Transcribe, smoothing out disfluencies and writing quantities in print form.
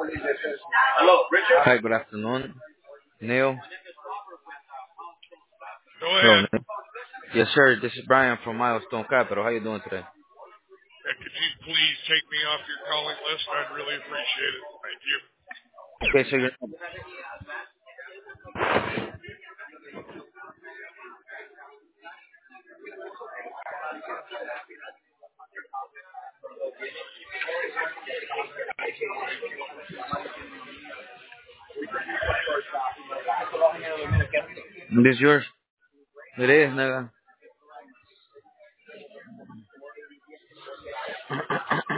Hello, Richard? Hi, good afternoon. Neil. Go Hello, ahead. Neil. Yes, sir. This is Brian from Milestone Capital. How you doing today? Could you please take me off your calling list? I'd really appreciate it. Thank you. Okay, so this yours? It is, nigga.